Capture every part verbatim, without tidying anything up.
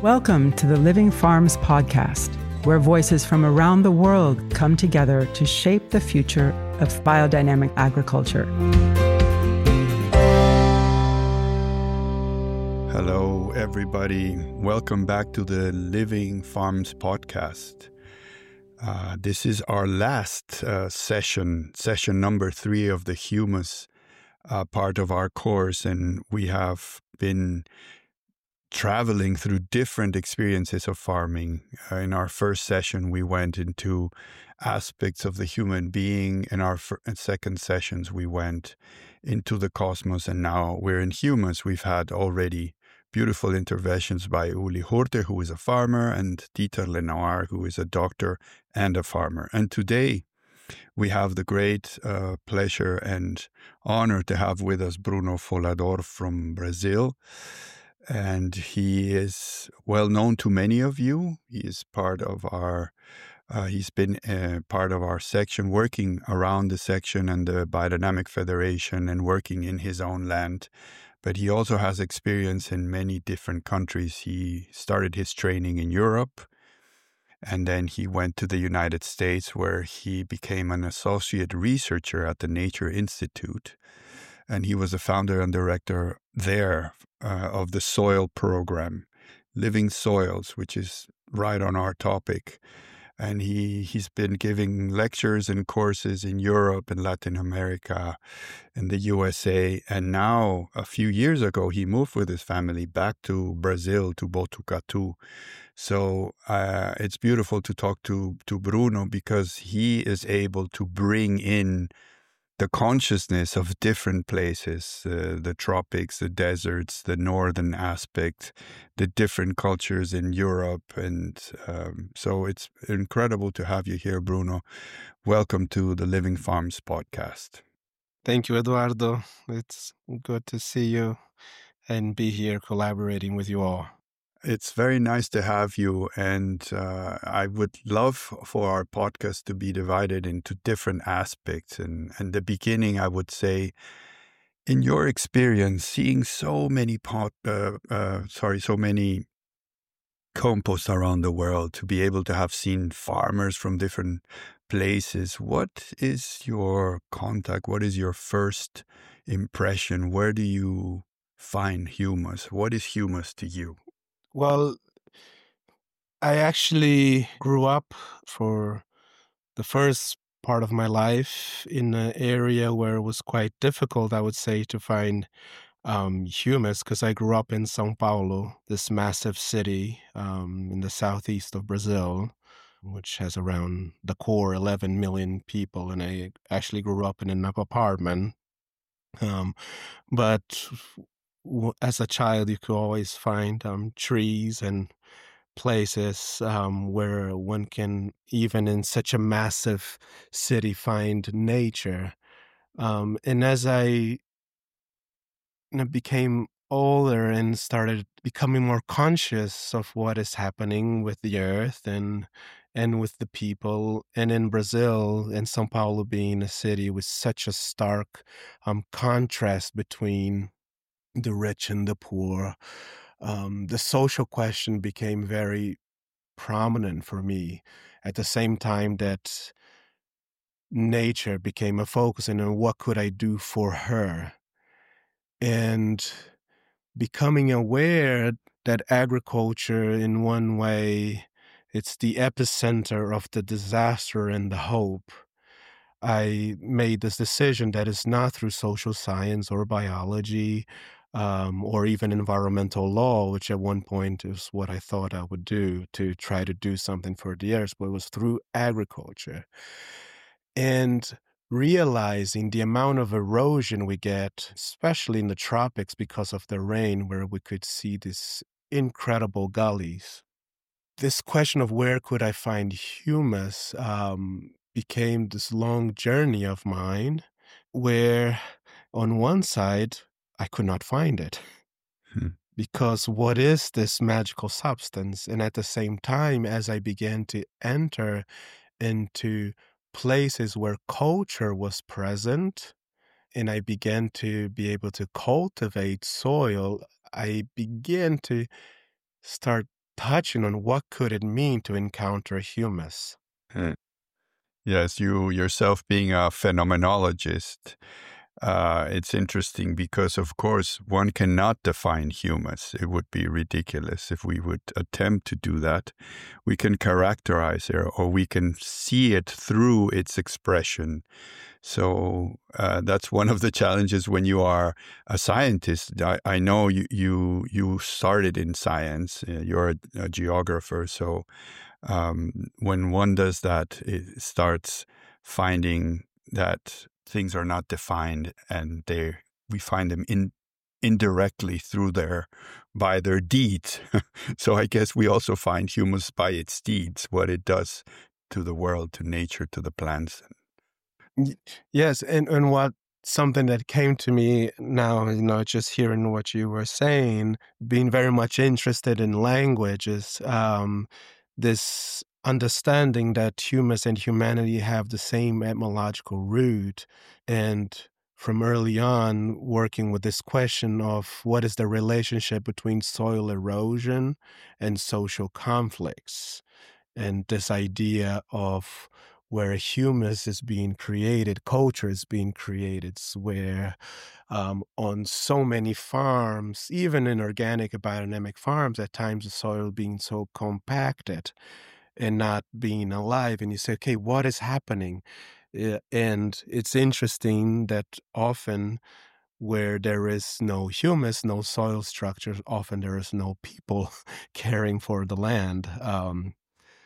Welcome to the Living Farms podcast, where voices from around the world come together to shape the future of biodynamic agriculture. Hello, everybody. Welcome back to the Living Farms podcast. Uh, this is our last uh, session, session number three of the humus uh, part of our course, and we have been traveling through different experiences of farming. Uh, in our first session, we went into aspects of the human being. In our fir- second sessions, we went into the cosmos, and now we're in humus. We've had already beautiful interventions by Uli Hurte, who is a farmer, and Dieter Lenoir, who is a doctor and a farmer. And today, we have the great uh, pleasure and honor to have with us Bruno Folador from Brazil. And he is well known to many of you. He is part of our, uh, he's been uh, part of our section, working around the section and the Biodynamic Federation and working in his own land. But he also has experience in many different countries. He started his training in Europe, and then he went to the United States, where he became an associate researcher at the Nature Institute. And he was a founder and director there uh, of the soil program, Living Soils, which is right on our topic. And he, he's been giving lectures and courses in Europe and Latin America and the U S A. And now, a few years ago, he moved with his family back to Brazil, to Botucatu. So uh, it's beautiful to talk to, to Bruno, because he is able to bring in the consciousness of different places, uh, the tropics, the deserts, the northern aspect, the different cultures in Europe. And um, so it's incredible to have you here, Bruno. Welcome to the Living Farms podcast. Thank you, Eduardo. It's good to see you and be here collaborating with you all. It's very nice to have you, and uh, I would love for our podcast to be divided into different aspects. And, and the beginning, I would say, in your experience, seeing so many pot, uh, uh, sorry, so many composts around the world, to be able to have seen farmers from different places, what is your contact? What is your first impression? Where do you find humus? What is humus to you? Well, I actually grew up for the first part of my life in an area where it was quite difficult, I would say, to find um, humus, because I grew up in São Paulo, this massive city um, in the southeast of Brazil, which has around the core eleven million people. And I actually grew up in an apartment. Um, but as a child, you could always find um, trees and places um, where one can, even in such a massive city, find nature. Um, and as I you know, became older and started becoming more conscious of what is happening with the earth and and with the people, and in Brazil and São Paulo being a city with such a stark um, contrast between the rich and the poor, um, the social question became very prominent for me, at the same time that nature became a focus, and what could I do for her? And becoming aware that agriculture, in one way, it's the epicenter of the disaster and the hope. I made this decision that is not through social science or biology um, or even environmental law, which at one point is what I thought I would do to try to do something for the earth, but it was through agriculture. And realizing the amount of erosion we get, especially in the tropics because of the rain, where we could see these incredible gullies. This question of where could I find humus um, became this long journey of mine, where on one side, I could not find it. Hmm. Because what is this magical substance? And at the same time, as I began to enter into places where culture was present, and I began to be able to cultivate soil, I began to start touching on what could it mean to encounter humus. Uh, Yes, you yourself being a phenomenologist, uh, it's interesting because, of course, one cannot define humus. It would be ridiculous if we would attempt to do that. We can characterize it, or we can see it through its expression. So uh, that's one of the challenges when you are a scientist. I, I know you, you you started in science. Uh, you're a, a geographer, so um, when one does that, it starts finding that things are not defined, and they we find them in indirectly through their by their deeds. So I guess we also find humus by its deeds, what it does to the world, to nature, to the plants. Y- Yes, and, and what something that came to me now, you know, just hearing what you were saying, being very much interested in languages, um, this understanding that humus and humanity have the same etymological root. And from early on, working with this question of what is the relationship between soil erosion and social conflicts, and this idea of where humus is being created, culture is being created, s- where um, on so many farms, even in organic biodynamic farms, at times the soil being so compacted and not being alive. And you say, okay, what is happening? Uh, And it's interesting that often where there is no humus, no soil structure, often there is no people caring for the land. Um,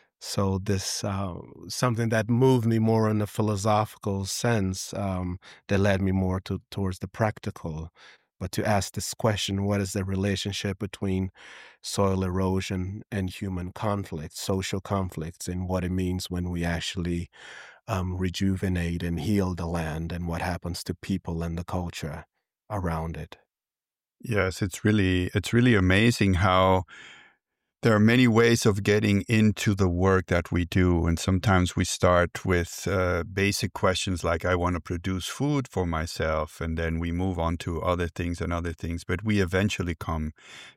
so this uh, something that moved me more in a philosophical sense, um, that led me more to towards the practical. But to ask this question, what is the relationship between soil erosion and human conflicts, social conflicts, and what it means when we actually um, rejuvenate and heal the land, and what happens to people and the culture around it? Yes, it's really it's really amazing how there are many ways of getting into the work that we do. And sometimes we start with uh, basic questions like, I want to produce food for myself. And then we move on to other things and other things. But we eventually come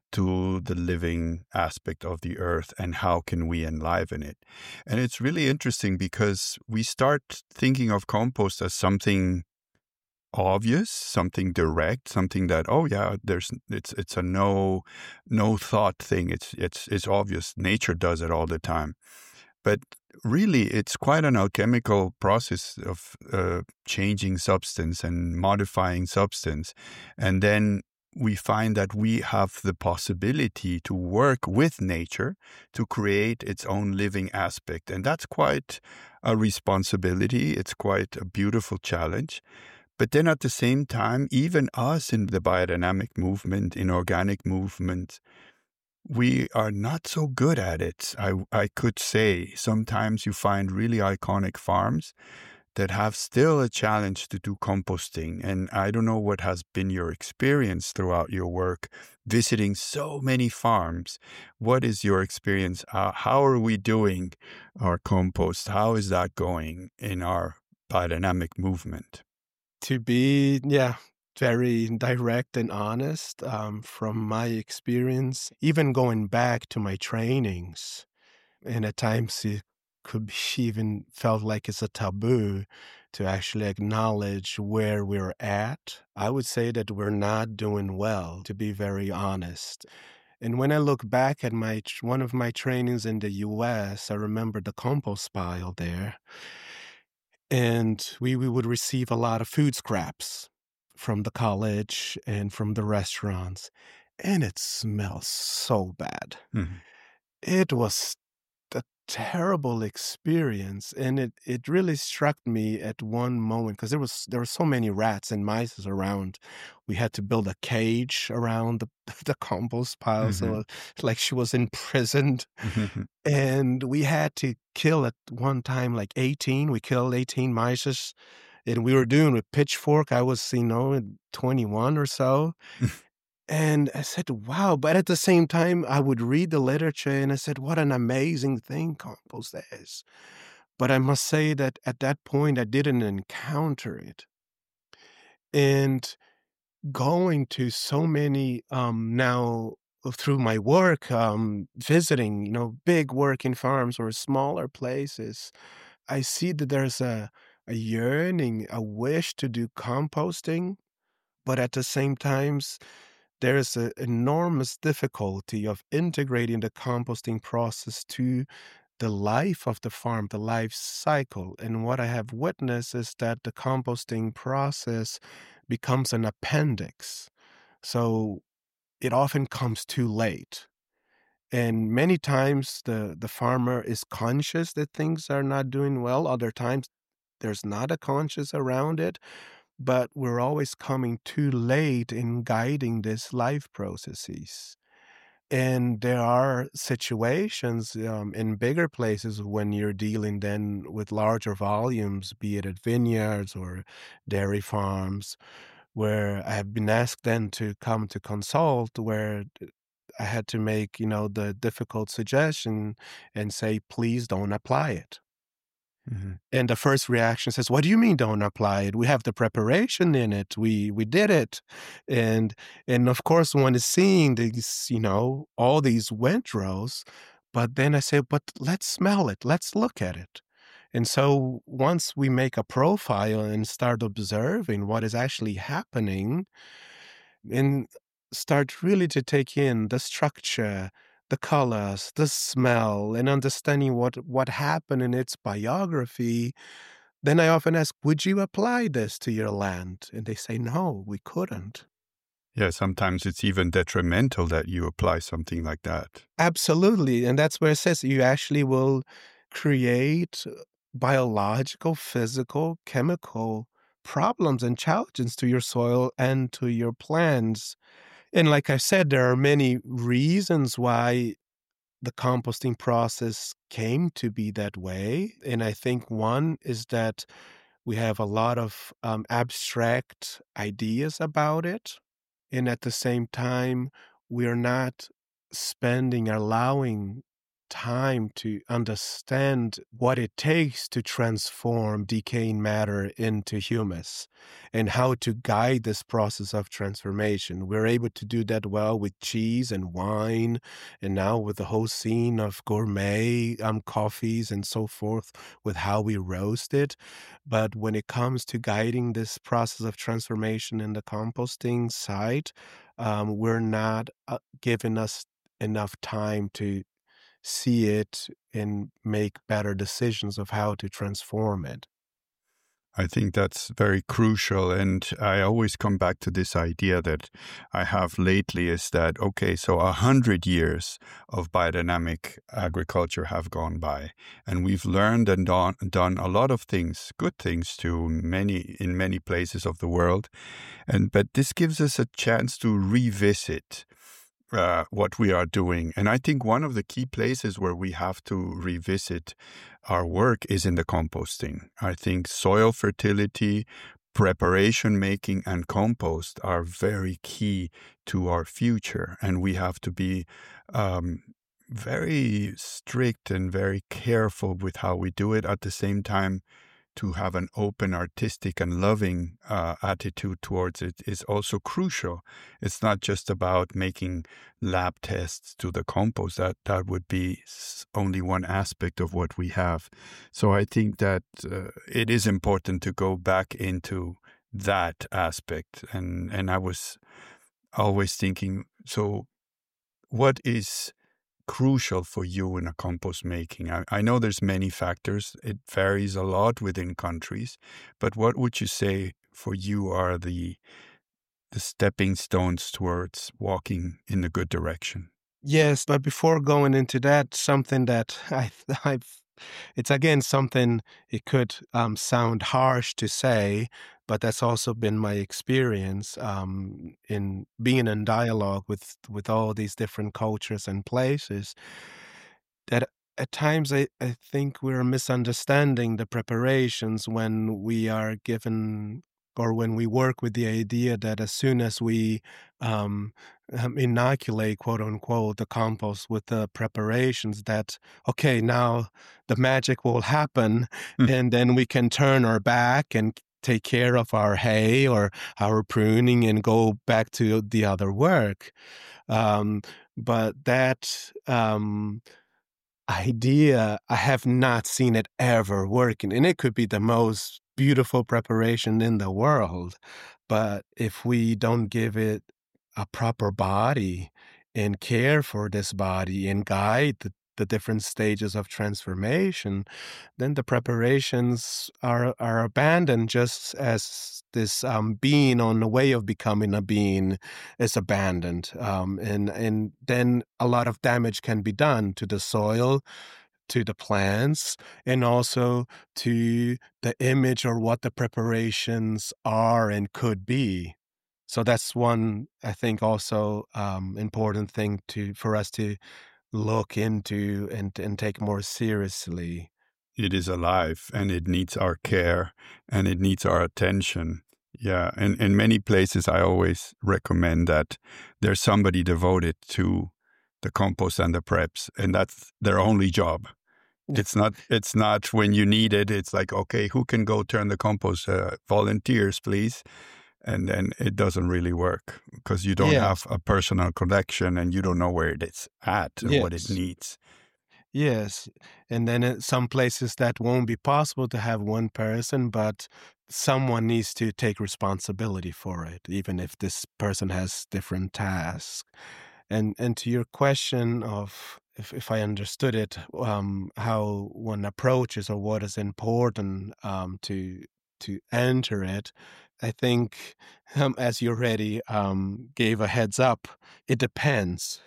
to the living aspect of the earth and how can we enliven it. And it's really interesting because we start thinking of compost as something obvious, something direct, something that, oh yeah, there's it's it's a no no thought thing. It's it's it's obvious. Nature does it all the time. But really, it's quite an alchemical process of uh, changing substance and modifying substance. And then we find that we have the possibility to work with nature to create its own living aspect. And that's quite a responsibility. It's quite a beautiful challenge. But then at the same time, even us in the biodynamic movement, in organic movement, we are not so good at it. I, I could say sometimes you find really iconic farms that have still a challenge to do composting. And I don't know what has been your experience throughout your work visiting so many farms. What is your experience? Uh, how are we doing our compost? How is that going in our biodynamic movement? To be, yeah, very direct and honest, um, from my experience, even going back to my trainings, and at times it could be even felt like it's a taboo to actually acknowledge where we're at. I would say that we're not doing well, to be very honest. And when I look back at my tr- one of my trainings in the U S, I remember the compost pile there, and we, we would receive a lot of food scraps from the college and from the restaurants, and it smells so bad. Mhm. It was a terrible experience, and it, it really struck me at one moment because there was there were so many rats and mice around. We had to build a cage around the, the compost pile, so like she was imprisoned. Mhm. And we had to kill at one time like eighteen. We killed eighteen mice, and we were doing with pitchfork. I was, you know, twenty-one or so. And I said, wow. But at the same time, I would read the literature and I said, what an amazing thing compost is. But I must say that at that point, I didn't encounter it. And going to so many um, now through my work, um, visiting, you know, big working farms or smaller places, I see that there's a, a yearning, a wish to do composting, but at the same times, there's an enormous difficulty of integrating the composting process to the life of the farm, the life cycle. And what I have witnessed is that the composting process becomes an appendix. So it often comes too late. And many times the, the farmer is conscious that things are not doing well. Other times there's not a conscious around it, but we're always coming too late in guiding these life processes. And there are situations um, in bigger places when you're dealing then with larger volumes, be it at vineyards or dairy farms, where I have been asked then to come to consult, where I had to make, you know, the difficult suggestion and say, please don't apply it. Mhm. And the first reaction says, what do you mean don't apply it? We have the preparation in it. We we did it. And and of course one is seeing these, you know, all these windrows, but then I say, but let's smell it. Let's look at it. And so once we make a profile and start observing what is actually happening, and start really to take in the structure, the colors, the smell, and understanding what, what happened in its biography, then I often ask, would you apply this to your land? And they say, no, we couldn't. Yeah, sometimes it's even detrimental that you apply something like that. Absolutely. And that's where it says you actually will create biological, physical, chemical problems and challenges to your soil and to your plants. And like I said, there are many reasons why the composting process came to be that way. And I think one is that we have a lot of um, abstract ideas about it. And at the same time, we're not spending, allowing time to understand what it takes to transform decaying matter into humus and how to guide this process of transformation. We're able to do that well with cheese and wine, and now with the whole scene of gourmet um, coffees and so forth, with how we roast it. But when it comes to guiding this process of transformation in the composting site, um, we're not uh, giving us enough time to see it and make better decisions of how to transform it. I think that's very crucial. And I always come back to this idea that I have lately is that, okay, so a hundred years of biodynamic agriculture have gone by, and we've learned and done, done a lot of things, good things too, many in many places of the world. And but this gives us a chance to revisit Uh, what we are doing. And I think one of the key places where we have to revisit our work is in the composting. I think soil fertility, preparation making, and compost are very key to our future. And we have to be um, very strict and very careful with how we do it. At the same time, to have an open, artistic, and loving uh, attitude towards it is also crucial. It's not just about making lab tests to the compost. That that would be only one aspect of what we have. So I think that uh, it is important to go back into that aspect. And and I was always thinking, so what is crucial for you in a compost making? I, I know there's many factors. It varies a lot within countries, but what would you say for you are the the stepping stones towards walking in the good direction? Yes, but before going into that, something that I, I've, it's again something, it could um, sound harsh to say, but that's also been my experience um, in being in dialogue with, with all these different cultures and places, that at times I, I think we're misunderstanding the preparations when we are given or when we work with the idea that as soon as we um, um, inoculate, quote unquote, the compost with the preparations, that, okay, now the magic will happen Hmm. and then we can turn our back and take care of our hay or our pruning and go back to the other work. Um, but that um, idea, I have not seen it ever working. And it could be the most beautiful preparation in the world. But if we don't give it a proper body and care for this body and guide the, the different stages of transformation, then the preparations are are abandoned, just as this um, being on the way of becoming a being is abandoned. Um, and, and then a lot of damage can be done to the soil, to the plants, and also to the image or what the preparations are and could be. So that's one, I think, also um, important thing to for us to look into and and take more seriously. It is alive and it needs our care and it needs our attention. Yeah. And in many places, I always recommend that there's somebody devoted to the compost and the preps, and that's their only job. It's not, it's not when you need it. It's like, okay, who can go turn the compost? Uh, volunteers, please. And then it doesn't really work because you don't Yes. have a personal connection and you don't know where it's at and what it Yes. needs. Yes. And then in some places that won't be possible to have one person, but someone needs to take responsibility for it, even if this person has different tasks. And and to your question of if, if I understood it, um, how one approaches or what is important um, to to enter it, I think um, as you already um, gave a heads up, it depends.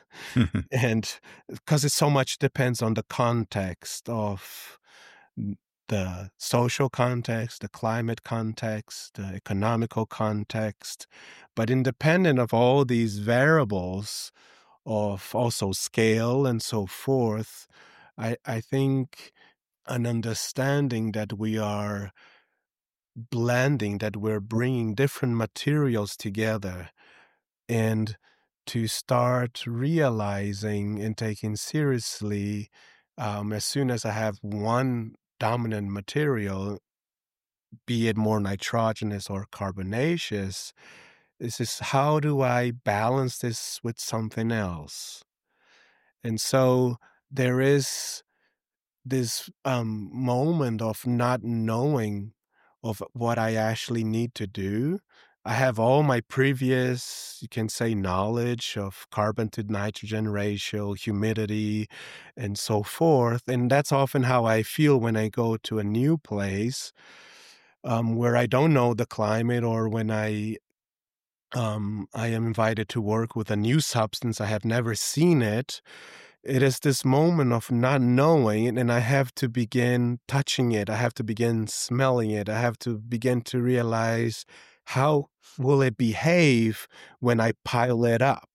And because it so much depends on the context of n- the social context, the climate context, the economical context. But independent of all these variables of also scale and so forth, I, I think an understanding that we are blending, that we're bringing different materials together, and to start realizing and taking seriously um, as soon as I have one dominant material, be it more nitrogenous or carbonaceous, this is how do I balance this with something else? And so there is this um, moment of not knowing of what I actually need to do. I have all my previous, you can say, knowledge of carbon to nitrogen ratio, humidity, and so forth. And that's often how I feel when I go to a new place um, where I don't know the climate, or when I um, I am invited to work with a new substance. I have never seen it. It is this moment of not knowing, and I have to begin touching it. I have to begin smelling it. I have to begin to realize how will it behave when I pile it up.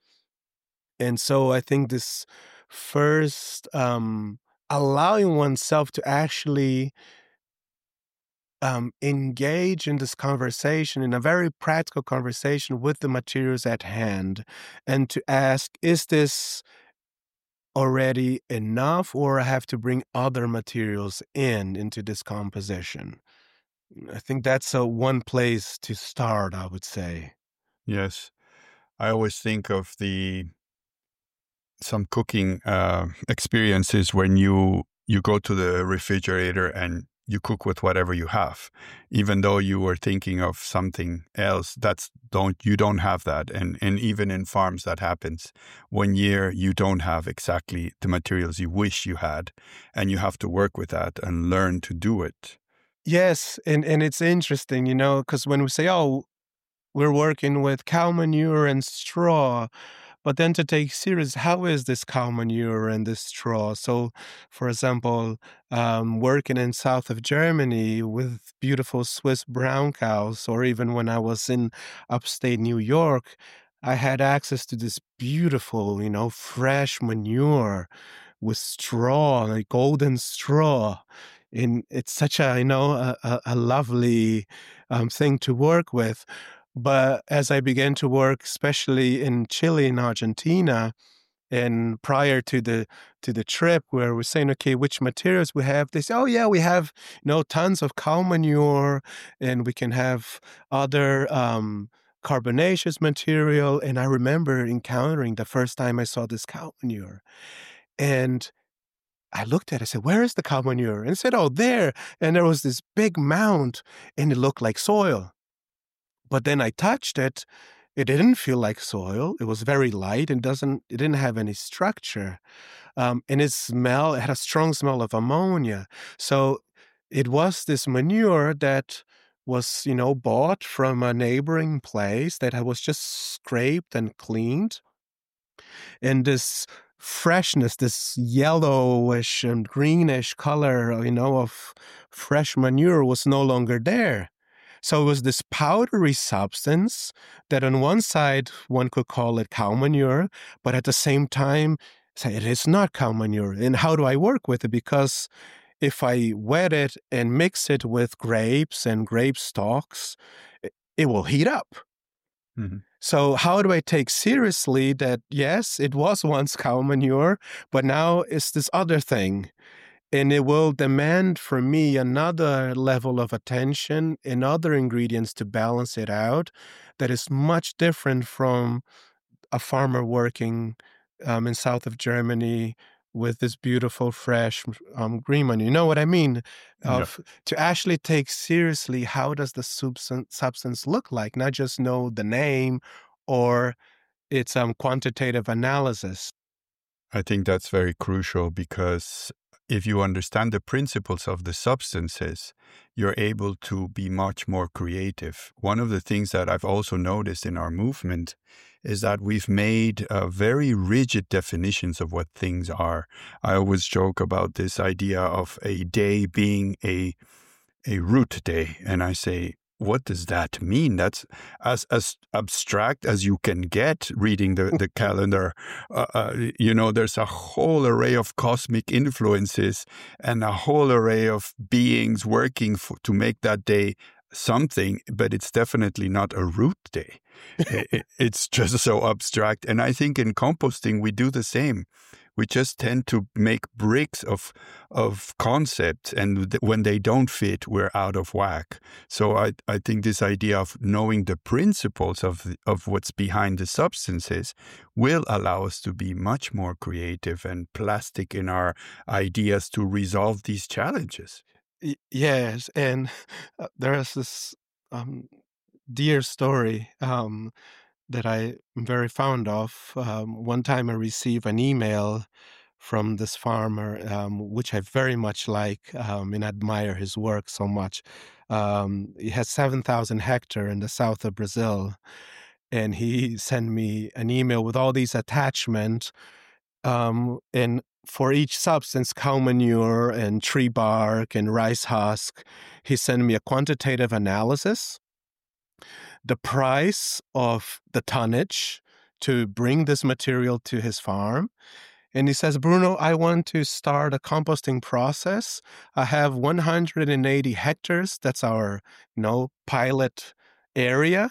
And so I think this first um, allowing oneself to actually um, engage in this conversation, in a very practical conversation with the materials at hand, and to ask, is this already enough, or I have to bring other materials in into this composition? I think that's a one place to start, I would say. Yes. I always think of the some cooking uh, experiences when you you go to the refrigerator and you cook with whatever you have, even though you were thinking of something else. That's don't you don't have that, and and even in farms that happens. One year you don't have exactly the materials you wish you had, and you have to work with that and learn to do it. Yes, and, and it's interesting, you know, because when we say, oh, we're working with cow manure and straw, but then to take serious, how is this cow manure and this straw? So, for example, um, working in south of Germany with beautiful Swiss brown cows, or even when I was in upstate New York, I had access to this beautiful, you know, fresh manure with straw, like golden straw. And it's such a, you know, a, a, a lovely um, thing to work with. But as I began to work, especially in Chile and Argentina, And prior to the to the trip, where we're saying, okay, which materials we have, they say, oh yeah, we have you know tons of cow manure, and we can have other um, carbonaceous material. And I remember encountering the first time I saw this cow manure, and I looked at it, I said, where is the cow manure? And it said, oh, there. And there was this big mound, and it looked like soil. But then I touched it. It didn't feel like soil. It was very light and doesn't. It didn't have any structure. Um, and it smell. It had a strong smell of ammonia. So it was this manure that was, you know, bought from a neighboring place that was just scraped and cleaned. And this freshness, this yellowish and greenish color, you know, of fresh manure was no longer there. So it was this powdery substance that on one side one could call it cow manure, but at the same time say it is not cow manure. And how do I work with it? Because if I wet it and mix it with grapes and grape stalks, it, it will heat up. Mm-hmm. So how do I take seriously that, yes, it was once cow manure, but now it's this other thing? And it will demand for me another level of attention and other ingredients to balance it out that is much different from a farmer working um, in south of Germany with this beautiful, fresh um, green manure. You know what I mean? Of Yeah. To actually take seriously, how does the substance, substance look like? Not just know the name or its um, quantitative analysis. I think that's very crucial because if you understand the principles of the substances, you're able to be much more creative. One of the things that I've also noticed in our movement is that we've made uh, very rigid definitions of what things are. I always joke about this idea of a day being a a root day, and I say, what does that mean? That's as as abstract as you can get reading the, the calendar. Uh, uh, you know, there's a whole array of cosmic influences and a whole array of beings working for, to make that day something, but it's definitely not a root day. it, it's just so abstract. And I think in composting, we do the same. We just tend to make bricks of of concepts, and th- when they don't fit, we're out of whack. So I, I think this idea of knowing the principles of the, of what's behind the substances will allow us to be much more creative and plastic in our ideas to resolve these challenges. Y- yes, and uh, there is this um, dear story um, that I am very fond of. Um, one time I received an email from this farmer, um, which I very much like um, and admire his work so much. Um, he has seven thousand hectares in the south of Brazil, and he sent me an email with all these attachments. Um, and for each substance, cow manure and tree bark and rice husk, he sent me a quantitative analysis, the price of the tonnage to bring this material to his farm. And he says, Bruno, I want to start a composting process. I have one hundred eighty hectares. That's our, you know, pilot area.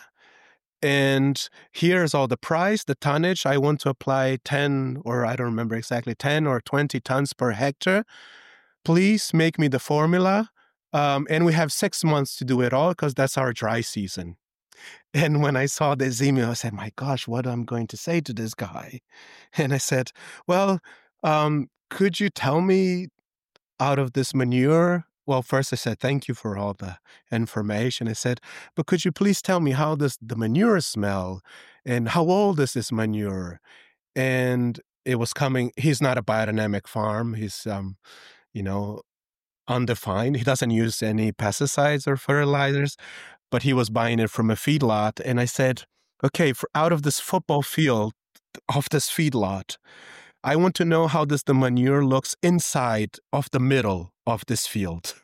And here's all the price, the tonnage. I want to apply ten, or I don't remember exactly, ten or twenty tons per hectare. Please make me the formula. Um, and we have six months to do it all because that's our dry season. And when I saw this email, I said, my gosh, what am I going to say to this guy? And I said, well, um, could you tell me out of this manure? Well, first I said, thank you for all the information. I said, but could you please tell me how does the manure smell? And how old is this manure? And it was coming, he's not a biodynamic farm. He's, um, you know, undefined. He doesn't use any pesticides or fertilizers, but he was buying it from a feedlot. And I said, okay, for out of this football field, of this feedlot, I want to know how does the manure looks inside of the middle of this field.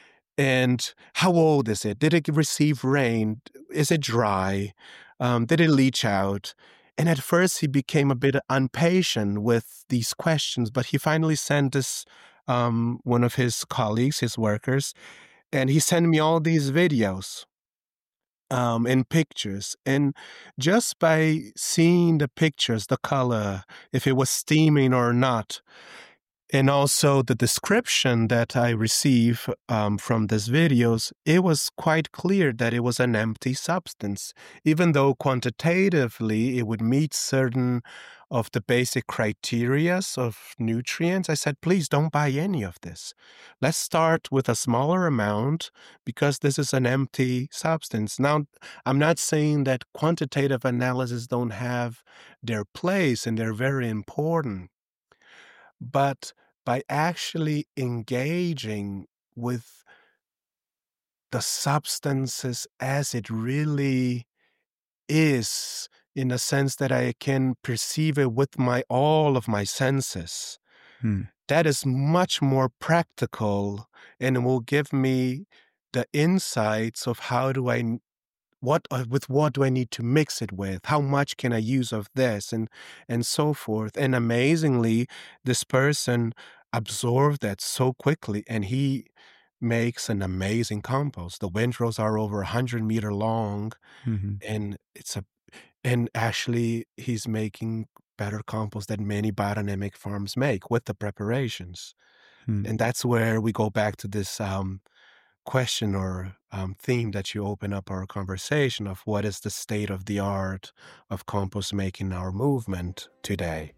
And how old is it? Did it receive rain? Is it dry? Um, did it leach out? And at first he became a bit impatient with these questions, but he finally sent this, um, one of his colleagues, his workers, and he sent me all these videos. um, in pictures. And just by seeing the pictures, the color, if it was steaming or not, and also the description that I receive um, from these videos, it was quite clear that it was an empty substance. Even though quantitatively it would meet certain of the basic criteria of nutrients, I said, please don't buy any of this. Let's start with a smaller amount because this is an empty substance. Now, I'm not saying that quantitative analysis don't have their place and they're very important. But by actually engaging with the substances as it really is, in a sense that I can perceive it with my all of my senses, Hmm. that is much more practical and will give me the insights of how do I What uh, with what do I need to mix it with? How much can I use of this, and and so forth? And amazingly, this person absorbed that so quickly, and he makes an amazing compost. The windrows are over a hundred meter long, Mhm. and it's a and actually he's making better compost than many biodynamic farms make with the preparations. Hmm. And that's where we go back to this um, question or um, theme that you open up our conversation of what is the state of the art of compost making our movement today.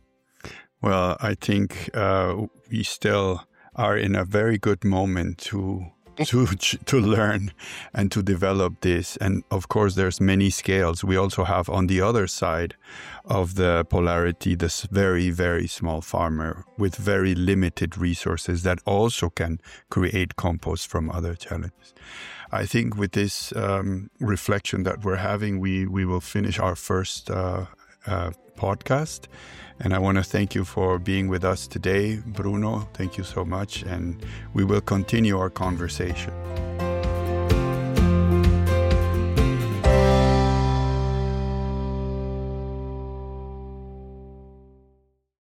Well, I think uh, we still are in a very good moment to to to learn and to develop this. And of course, there's many scales. We also have on the other side of the polarity this very, very small farmer with very limited resources that also can create compost from other challenges. I think with this um, reflection that we're having, we, we will finish our first uh, uh, podcast. And I want to thank you for being with us today, Bruno. Thank you so much. And we will continue our conversation.